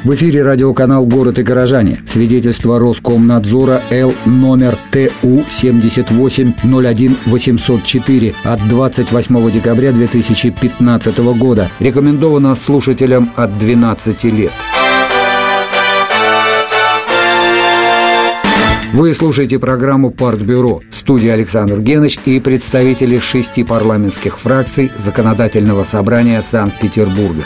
В эфире радиоканал «Город и горожане». Свидетельство Роскомнадзора Л номер ТУ 78-01-804 от 28 декабря 2015 года. Рекомендовано слушателям от 12 лет. Вы слушаете программу «Партбюро». В студии Александр Геныч и представители 6 парламентских фракций Законодательного собрания Санкт-Петербурга.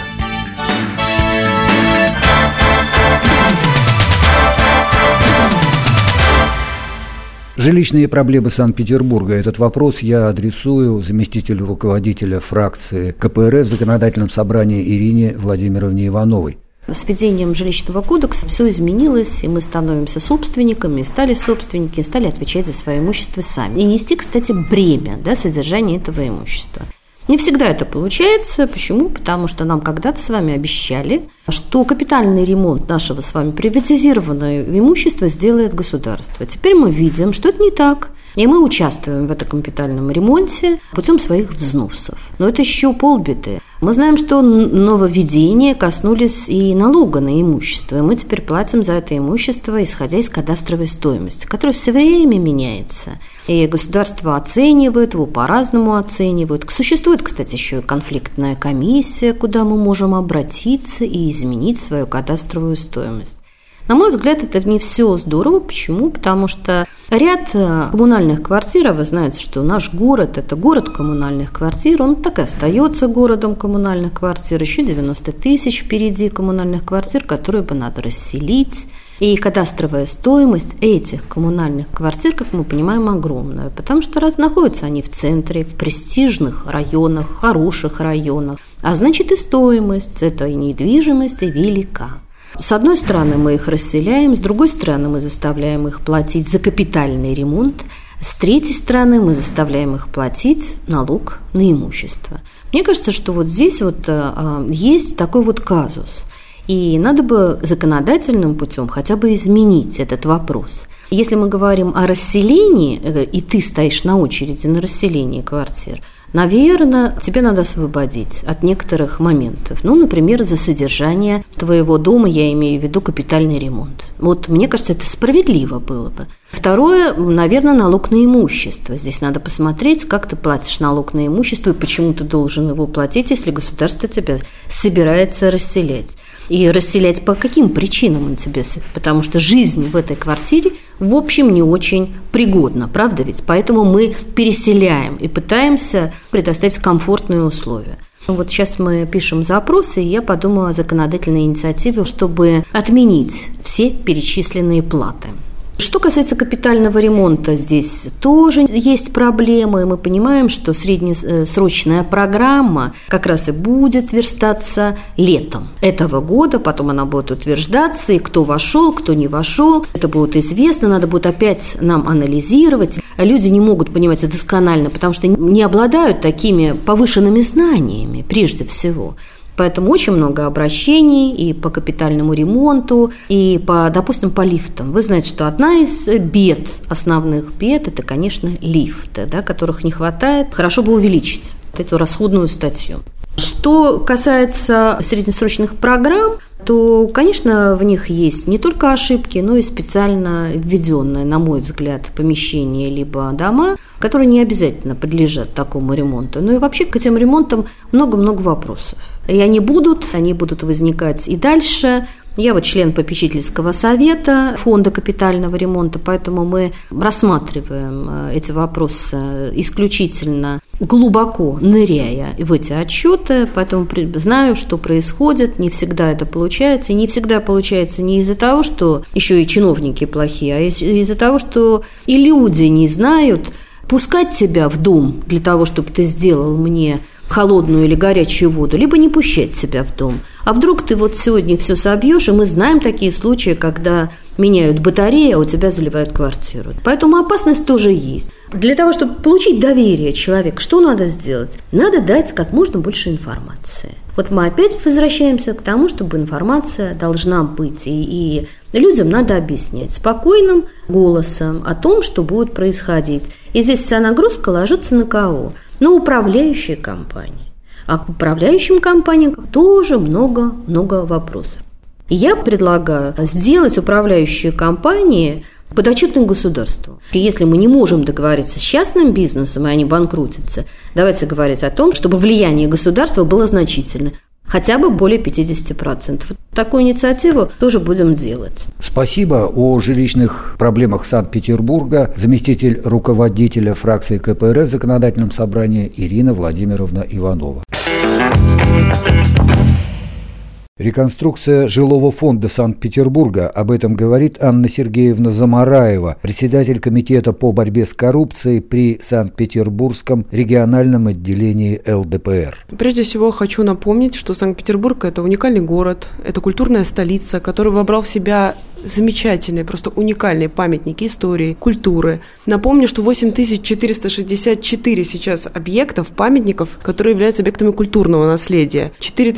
Жилищные проблемы Санкт-Петербурга. Этот вопрос я адресую заместителю руководителя фракции КПРФ в Законодательном собрании Ирине Владимировне Ивановой. С введением жилищного кодекса все изменилось, и мы становимся собственниками, стали собственниками, стали отвечать за свое имущество сами. И нести, кстати, бремя содержания этого имущества. Не всегда это получается. Почему? Потому что нам когда-то с вами обещали, что капитальный ремонт нашего с вами приватизированного имущества сделает государство. Теперь мы видим, что это не так. И мы участвуем в этом капитальном ремонте путем своих взносов. Но это еще полбеды. Мы знаем, что нововведения коснулись и налога на имущество. И мы теперь платим за это имущество, исходя из кадастровой стоимости, которая все время меняется. И государство оценивает, его по-разному оценивают. Существует, кстати, еще и конфликтная комиссия, куда мы можем обратиться и изменить свою кадастровую стоимость. На мой взгляд, это не все здорово. Почему? Потому что ряд коммунальных квартир, вы знаете, что наш город – это город коммунальных квартир, он так и остается городом коммунальных квартир. Еще 90 тысяч впереди коммунальных квартир, которые бы надо расселить. И кадастровая стоимость этих коммунальных квартир, как мы понимаем, огромная, потому что находятся они в центре, в престижных районах, хороших районах. А значит, и стоимость этой недвижимости велика. С одной стороны, мы их расселяем, с другой стороны, мы заставляем их платить за капитальный ремонт, с третьей стороны, мы заставляем их платить налог на имущество. Мне кажется, что вот здесь есть такой казус, и надо бы законодательным путем хотя бы изменить этот вопрос. Если мы говорим о расселении, и ты стоишь на очереди на расселение квартир, наверное, тебе надо освободить от некоторых моментов. Например, за содержание твоего дома, я имею в виду капитальный ремонт. Мне кажется, это справедливо было бы. Второе, наверное, налог на имущество. Здесь надо посмотреть, как ты платишь налог на имущество и почему ты должен его платить, если государство тебя собирается расселять. И расселять по каким причинам он тебе? Потому что жизнь в этой квартире, в общем, не очень пригодна, правда ведь? Поэтому мы переселяем и пытаемся предоставить комфортные условия. Сейчас мы пишем запросы, и я подумала о законодательной инициативе, чтобы отменить все перечисленные платы. Что касается капитального ремонта, здесь тоже есть проблемы. Мы понимаем, что среднесрочная программа как раз и будет верстаться летом этого года, потом она будет утверждаться, и кто вошел, кто не вошел, это будет известно, надо будет опять нам анализировать. Люди не могут понимать это досконально, потому что не обладают такими повышенными знаниями, прежде всего. Поэтому очень много обращений и по капитальному ремонту, и допустим, по лифтам. Вы знаете, что одна из основных бед – это, конечно, лифты, которых не хватает. Хорошо бы увеличить эту расходную статью. Что касается среднесрочных программ, то, конечно, в них есть не только ошибки, но и специально введенные, на мой взгляд, помещения либо дома, которые не обязательно подлежат такому ремонту. И вообще к этим ремонтам много-много вопросов. И они будут возникать и дальше. Я член попечительского совета фонда капитального ремонта, поэтому мы рассматриваем эти вопросы исключительно глубоко ныряя в эти отчеты, поэтому знаю, что происходит, не всегда это получается, и не всегда получается не из-за того, что еще и чиновники плохие, а из-за того, что и люди не знают, пускать тебя в дом для того, чтобы ты сделал мне холодную или горячую воду, либо не пущать себя в дом. А вдруг ты сегодня все собьешь, и мы знаем такие случаи, когда меняют батареи, а у тебя заливают квартиру. Поэтому опасность тоже есть. Для того, чтобы получить доверие человека, что надо сделать? Надо дать как можно больше информации. Мы опять возвращаемся к тому, чтобы информация должна быть, и людям надо объяснять спокойным голосом о том, что будет происходить. И здесь вся нагрузка ложится на кого? На управляющие компании. А к управляющим компаниям тоже много вопросов. И я предлагаю сделать управляющие компании подотчетным государству. И если мы не можем договориться с частным бизнесом, и они банкротятся, давайте говорить о том, чтобы влияние государства было значительно. Хотя бы более 50%. Такую инициативу тоже будем делать. Спасибо. О жилищных проблемах Санкт-Петербурга заместитель руководителя фракции КПРФ в Законодательном собрании Ирина Владимировна Иванова. Реконструкция жилого фонда Санкт-Петербурга. Об этом говорит Анна Сергеевна Замараева, председатель комитета по борьбе с коррупцией при Санкт-Петербургском региональном отделении ЛДПР. Прежде всего хочу напомнить, что Санкт-Петербург – это уникальный город, это культурная столица, который вобрал в себя замечательные, просто уникальные памятники истории, культуры. Напомню, что 8464 сейчас объектов, памятников, которые являются объектами культурного наследия.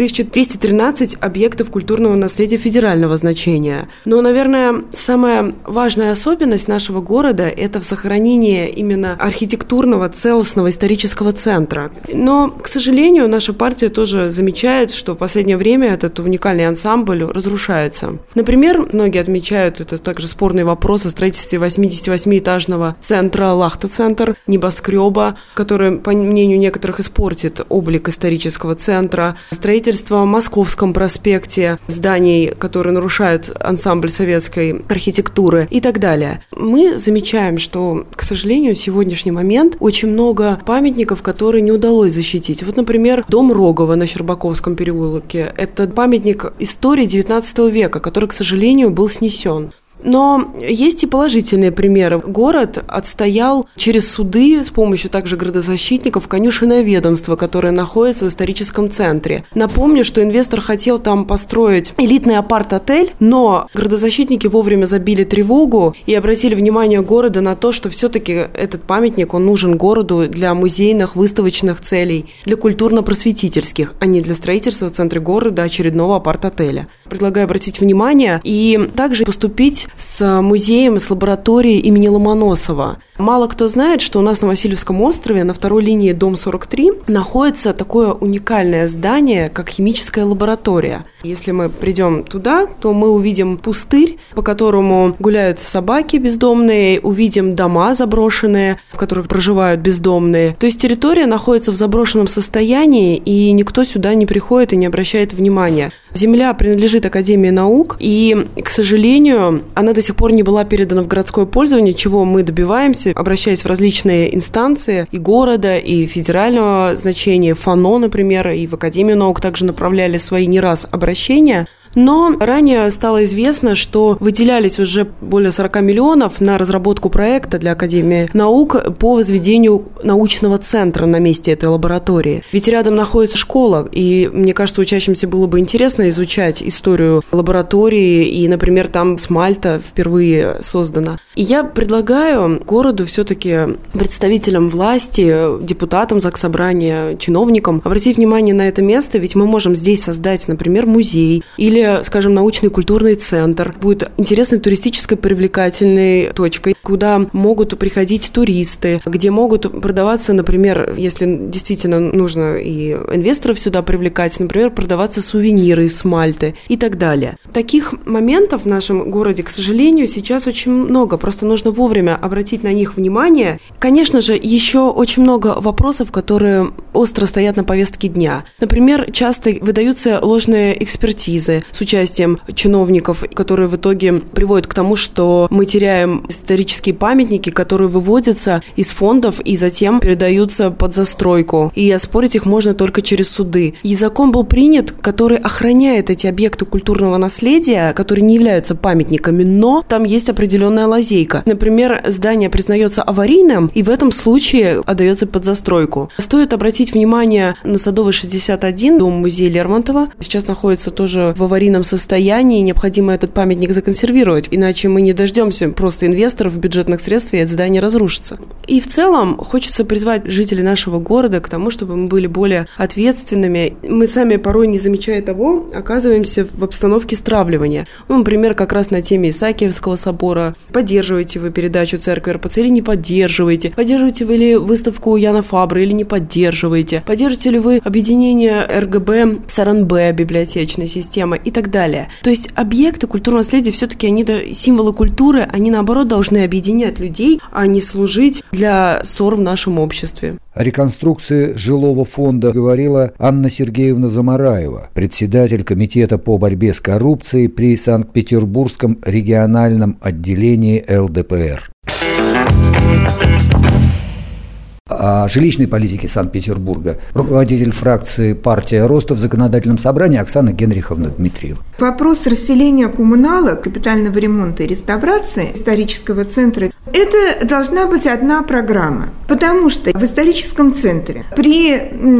4213 объектов культурного наследия федерального значения. Но, наверное, самая важная особенность нашего города – это в сохранении именно архитектурного, целостного исторического центра. Но, к сожалению, наша партия тоже замечает, что в последнее время этот уникальный ансамбль разрушается. Например, многие отмечают, это также спорный вопрос о строительстве 88-этажного центра «Лахта-центр», небоскреба, который, по мнению некоторых, испортит облик исторического центра, строительство в Московском проспекте, зданий, которые нарушают ансамбль советской архитектуры и так далее. Мы замечаем, что, к сожалению, в сегодняшний момент очень много памятников, которые не удалось защитить. Вот, например, дом Рогова на Щербаковском переулке. Это памятник истории XIX века, который, к сожалению, был снесен. Но есть и положительные примеры. Город отстоял через суды с помощью также градозащитников конюшенное ведомство, которое находится в историческом центре. Напомню, что инвестор хотел там построить элитный апарт-отель, но градозащитники вовремя забили тревогу и обратили внимание города на то, что все-таки этот памятник, он нужен городу для музейных, выставочных целей, для культурно-просветительских, а не для строительства в центре города очередного апарт-отеля. Предлагаю обратить внимание и также поступить с музеем, с лабораторией имени Ломоносова. Мало кто знает, что у нас на Васильевском острове на второй линии дом 43 находится такое уникальное здание, как химическая лаборатория. Если мы придем туда, то мы увидим пустырь, по которому гуляют собаки бездомные, увидим дома заброшенные, в которых проживают бездомные. То есть территория находится в заброшенном состоянии, и никто сюда не приходит и не обращает внимания. Земля принадлежит Академии наук, и, к сожалению, она до сих пор не была передана в городское пользование, чего мы добиваемся, обращаясь в различные инстанции и города, и федерального значения, ФАНО, например, и в Академию наук также направляли свои не раз обращения. Но ранее стало известно, что выделялись уже более 40 миллионов на разработку проекта для Академии наук по возведению научного центра на месте этой лаборатории. Ведь рядом находится школа, и, мне кажется, учащимся было бы интересно изучать историю лаборатории, и, например, там смальта впервые создана. И я предлагаю городу все-таки, представителям власти, депутатам Заксобрания, чиновникам обратить внимание на это место, ведь мы можем здесь создать, например, музей или, скажем, научный культурный центр. Будет интересной туристической привлекательной точкой, куда могут приходить туристы, где могут продаваться, например, если действительно нужно и инвесторов сюда привлекать, например, продаваться сувениры из смальты и так далее. Таких моментов в нашем городе, к сожалению, сейчас очень много. Просто нужно вовремя обратить на них внимание. Конечно же, еще очень много вопросов, которые остро стоят на повестке дня. Например, часто выдаются ложные экспертизы с участием чиновников, которые в итоге приводят к тому, что мы теряем исторические памятники, которые выводятся из фондов и затем передаются под застройку. И оспорить их можно только через суды. И закон был принят, который охраняет эти объекты культурного наследия, которые не являются памятниками, но там есть определенная лазейка. Например, здание признается аварийным, и в этом случае отдается под застройку. Стоит обратить внимание на Садовой 61, дом-музей Лермонтова. Сейчас находится тоже в аварийном состоянии, необходимо этот памятник законсервировать, иначе мы не дождемся просто инвесторов, бюджетных средств, и это здание разрушится. И в целом хочется призвать жителей нашего города к тому, чтобы мы были более ответственными. Мы сами, порой не замечая того, оказываемся в обстановке стравливания. Например, как раз на теме Исаакиевского собора. Поддерживаете вы передачу церкви РПЦ или не поддерживаете? Поддерживаете вы ли выставку Яна Фабры или не поддерживаете? Поддержите ли вы объединение РГБ с РНБ, библиотечной системой? И так далее. То есть объекты культурного наследия все-таки они символы культуры, они наоборот должны объединять людей, а не служить для ссор в нашем обществе. О реконструкции жилого фонда говорила Анна Сергеевна Замараева, председатель комитета по борьбе с коррупцией при Санкт-Петербургском региональном отделении ЛДПР. О жилищной политике Санкт-Петербурга руководитель фракции «Партия роста» в законодательном собрании Оксана Генриховна Дмитриева. Вопрос расселения коммуналок, капитального ремонта и реставрации исторического центра – это должна быть одна программа, потому что в историческом центре при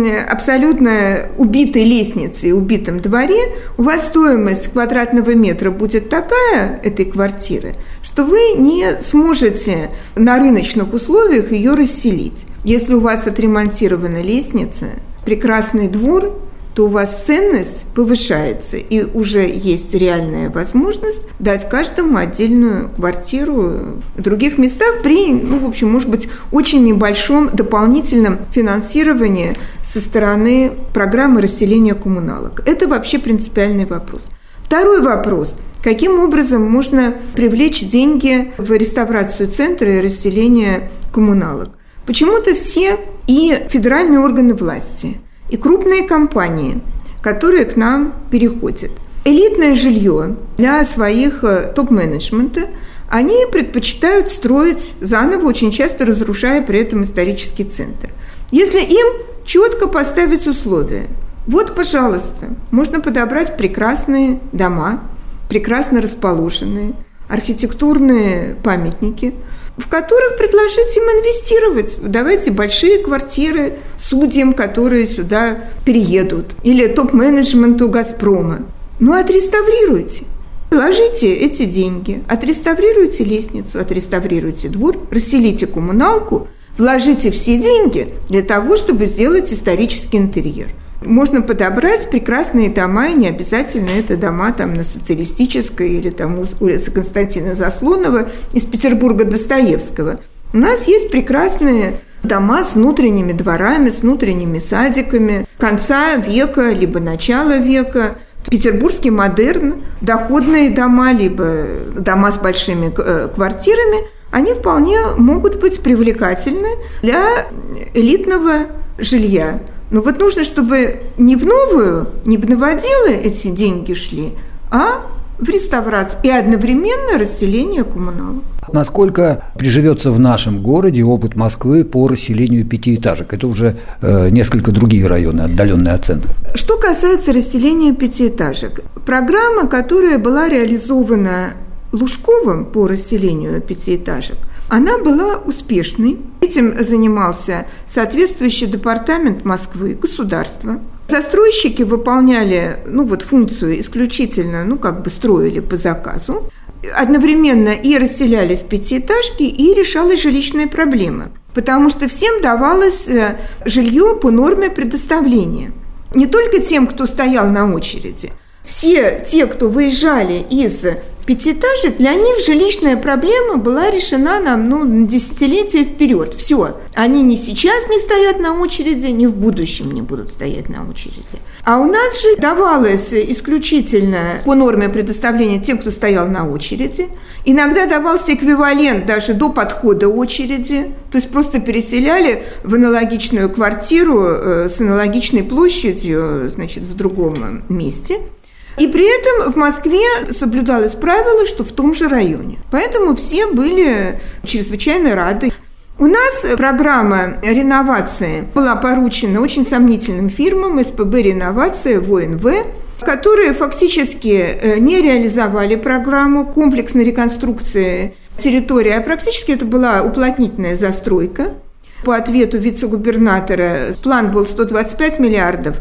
абсолютно убитой лестнице и убитом дворе у вас стоимость квадратного метра будет такая этой квартиры, что вы не сможете на рыночных условиях ее расселить. Если у вас отремонтирована лестница, прекрасный двор, то у вас ценность повышается, и уже есть реальная возможность дать каждому отдельную квартиру в других местах при, может быть, очень небольшом дополнительном финансировании со стороны программы расселения коммуналок. Это вообще принципиальный вопрос. Второй вопрос. Каким образом можно привлечь деньги в реставрацию центра и расселение коммуналок? Почему-то все и федеральные органы власти, и крупные компании, которые к нам переходят, элитное жилье для своих топ-менеджмента, они предпочитают строить заново, очень часто разрушая при этом исторический центр. Если им четко поставить условия, вот, пожалуйста, можно подобрать прекрасные дома, прекрасно расположенные, архитектурные памятники, в которых предложить им инвестировать. Давайте большие квартиры судьям, которые сюда переедут, или топ-менеджменту «Газпрома». Отреставрируйте. Положите эти деньги, отреставрируйте лестницу, отреставрируйте двор, расселите коммуналку, вложите все деньги для того, чтобы сделать исторический интерьер. Можно подобрать прекрасные дома, и не обязательно это дома на Социалистической или улице Константина Заслонова из Петербурга Достоевского. У нас есть прекрасные дома с внутренними дворами, с внутренними садиками конца века, либо начала века. Петербургский модерн, доходные дома, либо дома с большими квартирами, они вполне могут быть привлекательны для элитного жилья. Но нужно, чтобы не в новую, не в новоделы эти деньги шли, а в реставрацию и одновременно расселение коммуналок. Насколько приживется в нашем городе опыт Москвы по расселению пятиэтажек? Это уже несколько другие районы, отдаленные от центра. Что касается расселения пятиэтажек, программа, которая была реализована Лужковым по расселению пятиэтажек, она была успешной. Этим занимался соответствующий департамент Москвы, государство. Застройщики выполняли функцию исключительно, строили по заказу. Одновременно и расселялись пятиэтажки, и решалась жилищная проблема. Потому что всем давалось жилье по норме предоставления. Не только тем, кто стоял на очереди. Все те, кто выезжали из пятиэтажек, для них жилищная проблема была решена на десятилетия вперед. Все. Они ни сейчас не стоят на очереди, ни в будущем не будут стоять на очереди. А у нас же давалось исключительно по норме предоставления тем, кто стоял на очереди. Иногда давался эквивалент даже до подхода очереди. То есть просто переселяли в аналогичную квартиру с аналогичной площадью, в другом месте. И при этом в Москве соблюдалось правило, что в том же районе. Поэтому все были чрезвычайно рады. У нас программа реновации была поручена очень сомнительным фирмам СПБ «Реновация», ВОНВ, которые фактически не реализовали программу комплексной реконструкции территории, а практически это была уплотнительная застройка. По ответу вице-губернатора план был 125 миллиардов,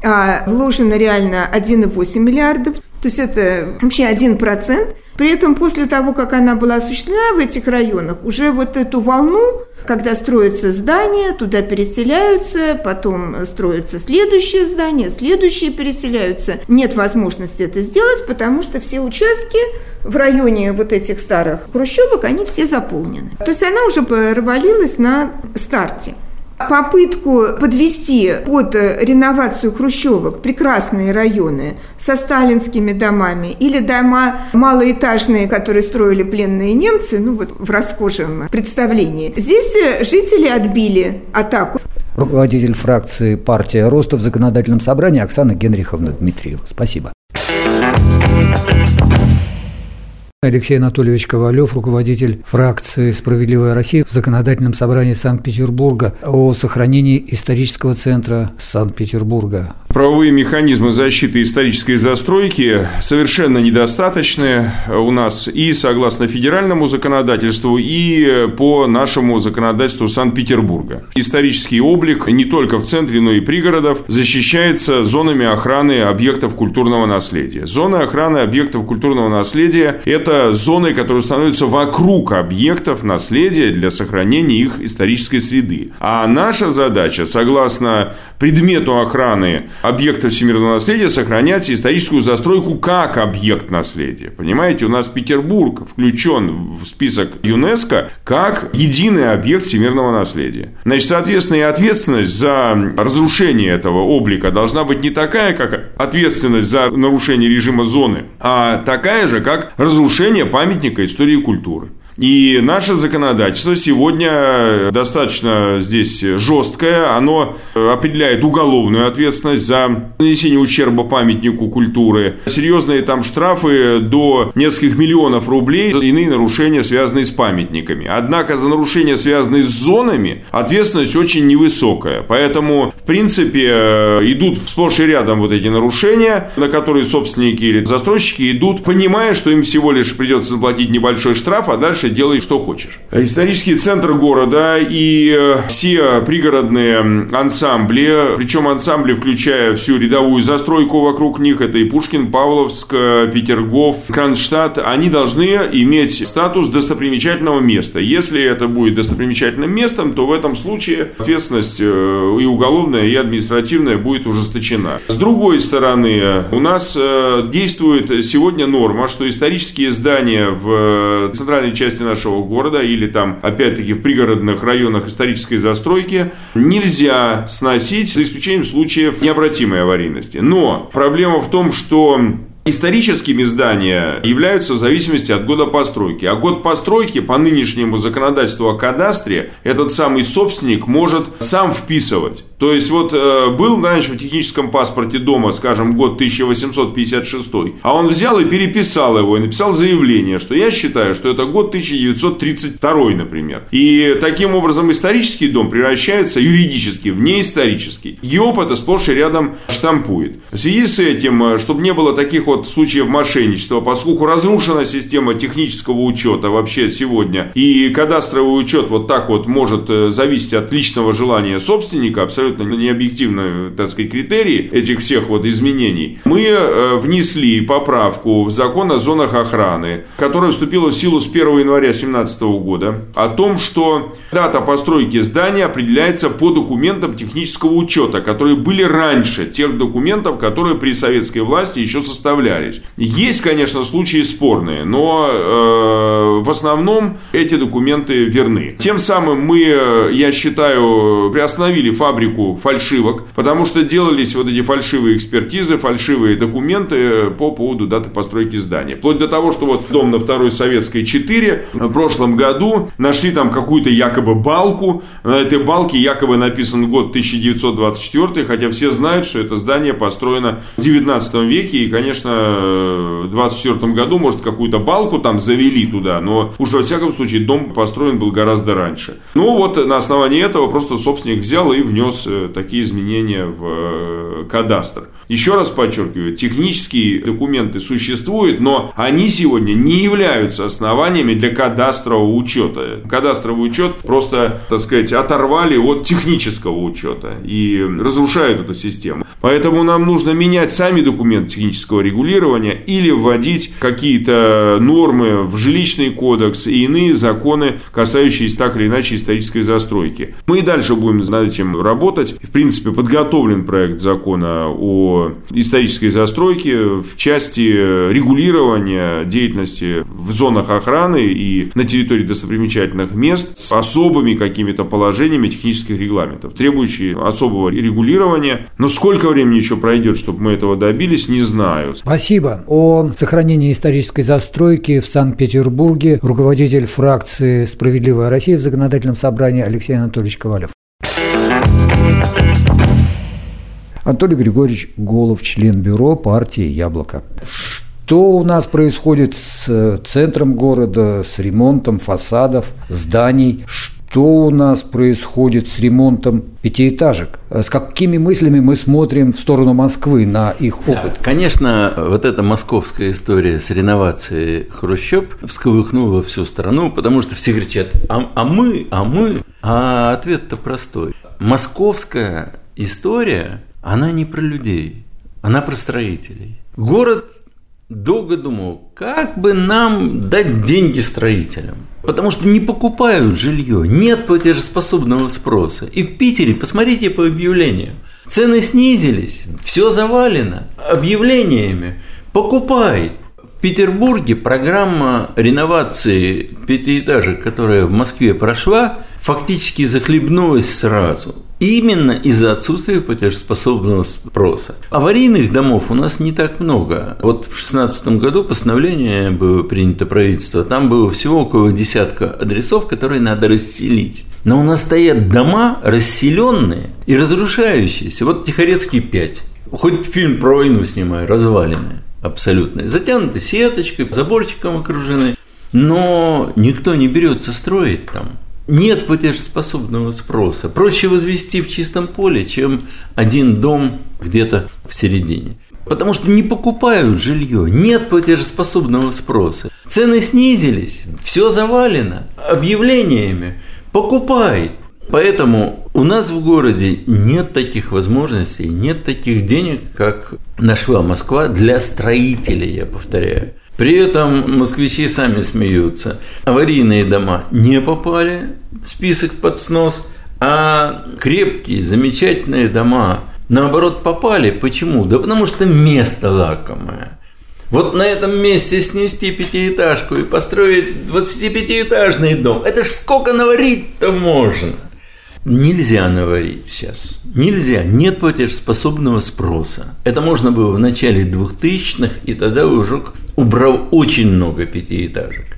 а вложено реально 1,8 миллиардов, то есть это вообще 1%. При этом после того, как она была осуществлена в этих районах, уже эту волну, когда строятся здания, туда переселяются, потом строятся следующие здания, следующие переселяются. Нет возможности это сделать, потому что все участки в районе этих старых хрущевок, они все заполнены. То есть она уже провалилась на старте. попытку подвести под реновацию хрущевок прекрасные районы со сталинскими домами или дома малоэтажные, которые строили пленные немцы, в расхожем представлении. Здесь жители отбили атаку. Руководитель фракции «Партия роста» в Законодательном собрании Оксана Генриховна Дмитриева. Спасибо. Алексей Анатольевич Ковалев, руководитель фракции «Справедливая Россия» в Законодательном собрании Санкт-Петербурга, о сохранении исторического центра Санкт-Петербурга. Правовые механизмы защиты исторической застройки совершенно недостаточны у нас и согласно федеральному законодательству, и по нашему законодательству Санкт-Петербурга. Исторический облик не только в центре, но и пригородов защищается зонами охраны объектов культурного наследия. Зоны охраны объектов культурного наследия – это зоны, которые становятся вокруг объектов наследия для сохранения их исторической среды. А наша задача, согласно предмету охраны объектов всемирного наследия, сохранять историческую застройку как объект наследия. Понимаете, у нас Петербург включен в список ЮНЕСКО как единый объект всемирного наследия. Значит, соответственно, и ответственность за разрушение этого облика должна быть не такая, как ответственность за нарушение режима зоны, а такая же, как разрушение памятника истории и культуры. И наше законодательство сегодня достаточно здесь жесткое. Оно определяет уголовную ответственность за нанесение ущерба памятнику культуры. Серьезные там штрафы до нескольких миллионов рублей за иные нарушения, связанные с памятниками. Однако за нарушения, связанные с зонами, ответственность очень невысокая. Поэтому, в принципе, идут сплошь и рядом вот эти нарушения, на которые собственники или застройщики идут, понимая, что им всего лишь придется заплатить небольшой штраф, а дальше делай, что хочешь. Исторический центр города и все пригородные ансамбли, причем ансамбли, включая всю рядовую застройку вокруг них, это и Пушкин, Павловск, Петергоф, Кронштадт, они должны иметь статус достопримечательного места. Если это будет достопримечательным местом, то в этом случае ответственность и уголовная, и административная будет ужесточена. С другой стороны, у нас действует сегодня норма, что исторические здания в центральной части нашего города или там, опять-таки, в пригородных районах исторической застройки нельзя сносить, за исключением случаев необратимой аварийности. Но проблема в том, что историческими здания являются в зависимости от года постройки. А год постройки по нынешнему законодательству о кадастре этот самый собственник может сам вписывать. То есть, вот был раньше в техническом паспорте дома, скажем, год 1856, а он взял и переписал его, и написал заявление, что я считаю, что это год 1932, например. И таким образом исторический дом превращается юридически в неисторический. ГИОП это сплошь и рядом штампует. В связи с этим, чтобы не было таких вот случаев мошенничества, поскольку разрушена система технического учета вообще сегодня, и кадастровый учет вот так вот может зависеть от личного желания собственника, абсолютно необъективные, так сказать, критерии этих всех вот изменений, мы внесли поправку в закон о зонах охраны, которая вступила в силу с 1 января 2017 года, о том, что дата постройки здания определяется по документам технического учета, которые были раньше тех документов, которые при советской власти еще составлялись. Есть, конечно, случаи спорные, но в основном эти документы верны. Тем самым мы, я считаю, приостановили фабрику фальшивок, потому что делались вот эти фальшивые экспертизы, фальшивые документы по поводу даты постройки здания. Вплоть до того, что вот дом на 2-й Советской 4 в прошлом году нашли там какую-то якобы балку, на этой балке якобы написан год 1924, хотя все знают, что это здание построено в 19 веке, и, конечно, в 1924 году, может, какую-то балку там завели туда, но уж во всяком случае дом построен был гораздо раньше. Ну вот на основании этого просто собственник взял и внес такие изменения в кадастр. Еще раз подчеркиваю, технические документы существуют, но они сегодня не являются основаниями для кадастрового учета. Кадастровый учет просто, так сказать, оторвали от технического учета и разрушают эту систему. Поэтому нам нужно менять сами документы технического регулирования, регулирования или вводить какие-то нормы в жилищный кодекс и иные законы, касающиеся так или иначе исторической застройки. Мы и дальше будем над этим работать. В принципе, подготовлен проект закона о исторической застройке в части регулирования деятельности в зонах охраны и на территории достопримечательных мест с особыми какими-то положениями технических регламентов, требующие особого регулирования. Но сколько времени еще пройдет, чтобы мы этого добились, не знаю. Спасибо. О сохранении исторической застройки в Санкт-Петербурге руководитель фракции «Справедливая Россия» в Законодательном собрании Алексей Анатольевич Ковалев. Анатолий Григорьевич Голов, член бюро партии «Яблоко». Что у нас происходит с центром города, с ремонтом фасадов, зданий? Что у нас происходит с ремонтом пятиэтажек? С какими мыслями мы смотрим в сторону Москвы на их опыт? Конечно, вот эта московская история с реновацией хрущеб всколыхнула всю страну, потому что все кричат а мы. А ответ-то простой. Московская история, она не про людей, она про строителей. Город долго думал, как бы нам дать деньги строителям. Потому что не покупают жилье, нет платежеспособного спроса. И в Питере, посмотрите по объявлениям, цены снизились, все завалено объявлениями. Покупай. В Петербурге программа реновации пятиэтажек, которая в Москве прошла, фактически захлебнулась сразу. Именно из-за отсутствия платежеспособного спроса. Аварийных домов у нас не так много. Вот в 2016 году постановление было принято правительство. Там было всего около 10 адресов, которые надо расселить. Но у нас стоят дома расселенные и разрушающиеся. Вот Тихорецкий 5. Хоть фильм про войну снимай, разваленные абсолютно. Затянуты сеточкой, заборчиком окружены. Но никто не берется строить там. Нет платежеспособного спроса. Проще возвести в чистом поле, чем один дом где-то в середине. Потому что не покупают жилье, нет платежеспособного спроса. Цены снизились, все завалено объявлениями. Покупай. Поэтому у нас в городе нет таких возможностей, нет таких денег, как нашла Москва для строителей, я повторяю. При этом москвичи сами смеются. Аварийные дома не попали в список под снос, а крепкие, замечательные дома, наоборот, попали. Почему? Да потому что место лакомое. Вот на этом месте снести пятиэтажку и построить 25-этажный дом. Это ж сколько наварить-то можно? Нельзя наварить сейчас. Нельзя. Нет платежеспособного спроса. Это можно было в начале 2000-х, и тогда Ужук убрал очень много пятиэтажек.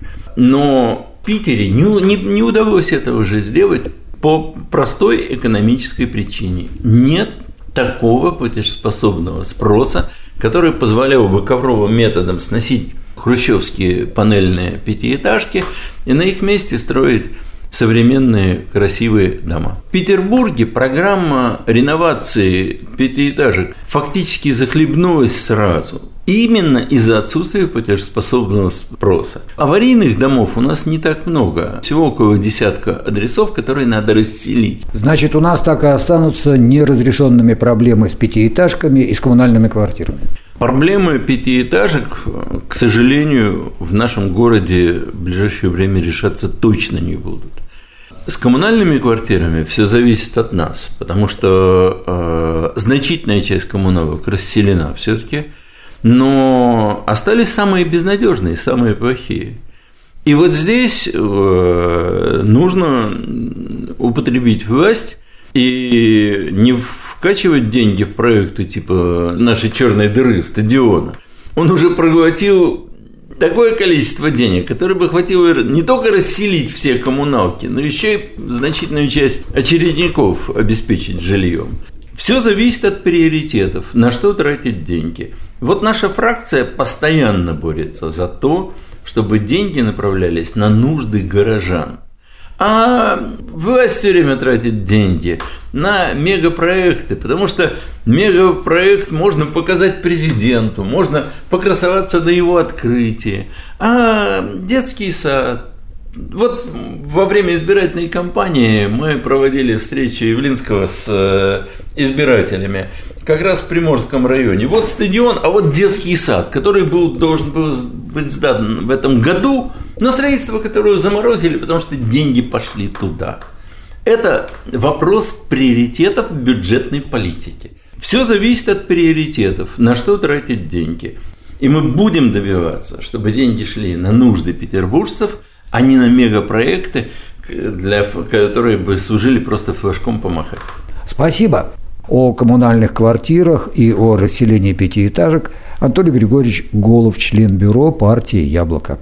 Но в Питере не удалось этого же сделать по простой экономической причине. Нет такого платежеспособного спроса, который позволял бы ковровым методом сносить хрущевские панельные пятиэтажки и на их месте строить современные красивые дома. В Петербурге программа реновации пятиэтажек фактически захлебнулась сразу. Именно из-за отсутствия платежеспособного спроса. Аварийных домов у нас не так много. Всего около 10 адресов, которые надо расселить. Значит, у нас так и останутся неразрешенными проблемы с пятиэтажками и с коммунальными квартирами. Проблемы пятиэтажек, к сожалению, в нашем городе в ближайшее время решаться точно не будут. С коммунальными квартирами все зависит от нас, потому что значительная часть коммуналок расселена все-таки, но остались самые безнадежные, самые плохие. И вот здесь нужно употребить власть и не вкачивать деньги в проекты типа нашей черной дыры стадиона. Он уже проглотил такое количество денег, которое бы хватило не только расселить все коммуналки, но еще и значительную часть очередников обеспечить жильем. Все зависит от приоритетов, на что тратить деньги. Вот наша фракция постоянно борется за то, чтобы деньги направлялись на нужды горожан. А власть все время тратит деньги на мегапроекты, потому что мегапроект можно показать президенту, можно покрасоваться на его открытии. А детский сад, Вот во время избирательной кампании мы проводили встречу Явлинского с избирателями как раз в Приморском районе. Вот стадион, а вот детский сад, который должен был быть сдан в этом году, но строительство которого заморозили, потому что деньги пошли туда. Это вопрос приоритетов в бюджетной политике. Все зависит от приоритетов, на что тратить деньги. И мы будем добиваться, чтобы деньги шли на нужды петербуржцев, а не на мегапроекты, которые бы служили просто флажком помахать. Спасибо. О коммунальных квартирах и о расселении пятиэтажек Анатолий Григорьевич Голов, член бюро партии «Яблоко».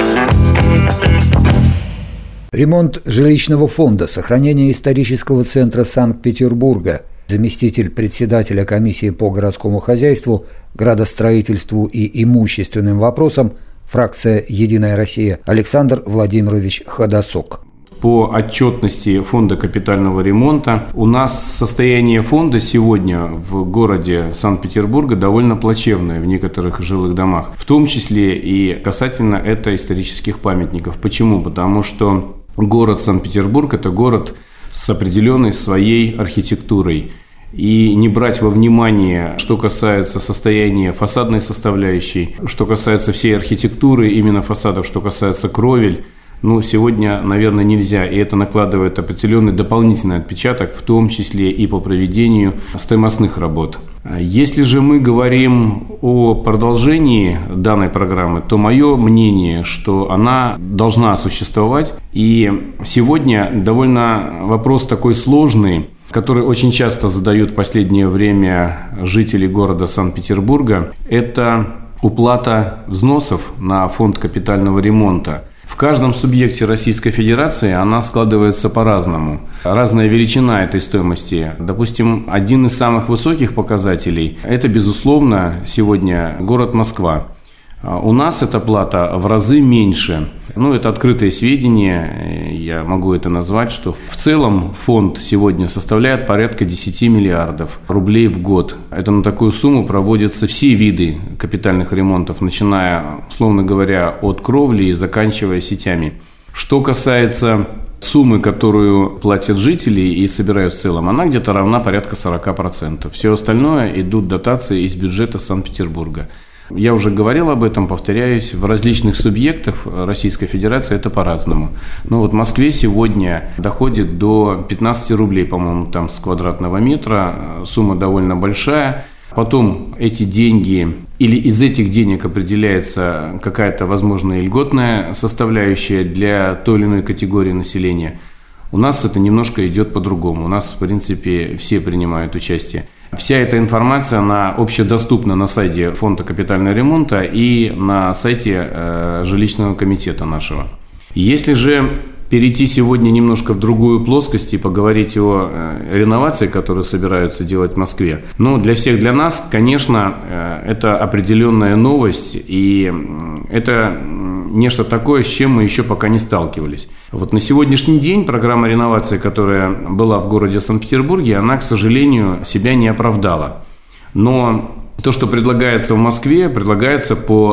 Ремонт жилищного фонда, сохранение исторического центра Санкт-Петербурга. Заместитель председателя комиссии по городскому хозяйству, градостроительству и имущественным вопросам, фракция «Единая Россия» Александр Владимирович Ходосок. По отчетности фонда капитального ремонта у нас состояние фонда сегодня в городе Санкт-Петербурга довольно плачевное в некоторых жилых домах, в том числе и касательно это исторических памятников. Почему? Потому что город Санкт-Петербург – это город с определенной своей архитектурой. И не брать во внимание, что касается состояния фасадной составляющей, что касается всей архитектуры именно фасадов, что касается кровель, сегодня, наверное, нельзя. И это накладывает определенный дополнительный отпечаток, в том числе и по проведению стоимостных работ. Если же мы говорим о продолжении данной программы, то мое мнение, что она должна существовать. И сегодня довольно вопрос такой сложный, который очень часто задают в последнее время жители города Санкт-Петербурга, это уплата взносов на фонд капитального ремонта. В каждом субъекте Российской Федерации она складывается по-разному. Разная величина этой стоимости. Допустим, один из самых высоких показателей – это, безусловно, сегодня город Москва. У нас эта плата в разы меньше. Это открытые сведения, я могу это назвать, что в целом фонд сегодня составляет порядка 10 миллиардов рублей в год. Это на такую сумму проводятся все виды капитальных ремонтов, начиная, условно говоря, от кровли и заканчивая сетями. Что касается суммы, которую платят жители и собирают в целом, она где-то равна порядка 40%. Все остальное идут дотации из бюджета Санкт-Петербурга. Я уже говорил об этом, повторяюсь, в различных субъектах Российской Федерации это по-разному. В Москве сегодня доходит до 15 рублей, по-моему, там с квадратного метра, сумма довольно большая. Потом эти деньги, или из этих денег определяется какая-то, возможно, льготная составляющая для той или иной категории населения. У нас это немножко идет по-другому. У нас, в принципе, все принимают участие. Вся эта информация, она общедоступна на сайте фонда капитального ремонта и на сайте жилищного комитета нашего. Если же перейти сегодня немножко в другую плоскость и поговорить о реновации, которую собираются делать в Москве. Для всех, для нас, конечно, это определенная новость, и это нечто такое, с чем мы еще пока не сталкивались. На сегодняшний день программа реновации, которая была в городе Санкт-Петербурге, она, к сожалению, себя не оправдала. Но то, что предлагается в Москве, предлагается по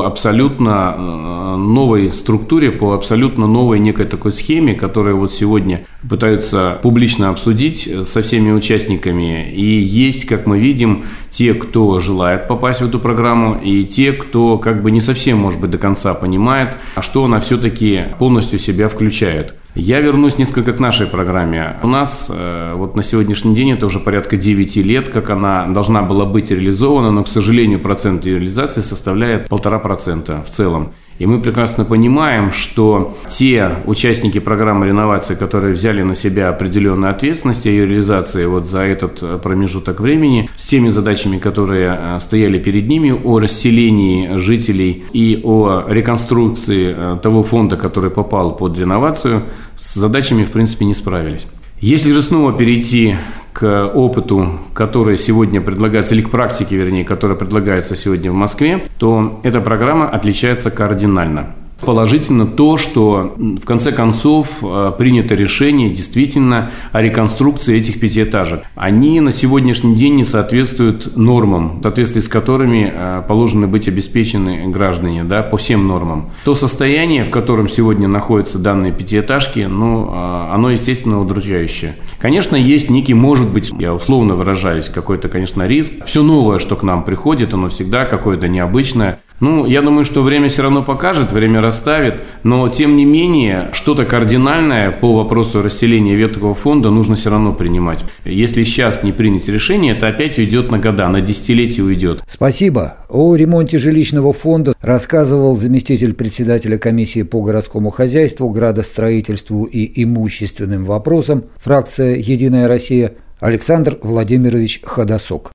абсолютно новой структуре, по абсолютно новой некой такой схеме, которую сегодня пытаются публично обсудить со всеми участниками. И есть, как мы видим, те, кто желает попасть в эту программу, и те, кто не совсем, может быть, до конца понимает, что она все-таки полностью в себя включает. Я вернусь несколько к нашей программе. У нас на сегодняшний день это уже порядка 9 лет, как она должна была быть реализована, но, к сожалению, процент ее реализации составляет 1,5% в целом. И мы прекрасно понимаем, что те участники программы реновации, которые взяли на себя определенную ответственность о ее реализации за этот промежуток времени, с теми задачами, которые стояли перед ними, о расселении жителей и о реконструкции того фонда, который попал под реновацию, с задачами, в принципе, не справились. Если же снова перейти к опыту, который сегодня предлагается, или к практике, вернее, которая предлагается сегодня в Москве, то эта программа отличается кардинально. Положительно то, что в конце концов принято решение действительно о реконструкции этих пятиэтажек. Они на сегодняшний день не соответствуют нормам, в соответствии с которыми положено быть обеспечены граждане, да, по всем нормам. То состояние, в котором сегодня находятся данные пятиэтажки, оно, естественно, удручающее. Конечно, есть некий, может быть, я условно выражаюсь, какой-то, конечно, риск. Все новое, что к нам приходит, оно всегда какое-то необычное. Я думаю, что время все равно покажет, время расставит, но, тем не менее, что-то кардинальное по вопросу расселения ветхого фонда нужно все равно принимать. Если сейчас не принять решение, это опять уйдет на года, на десятилетия уйдет. Спасибо. О ремонте жилищного фонда рассказывал заместитель председателя комиссии по городскому хозяйству, градостроительству и имущественным вопросам, фракция «Единая Россия», Александр Владимирович Ходосок.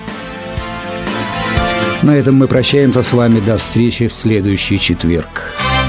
На этом мы прощаемся с вами до встречи в следующий четверг.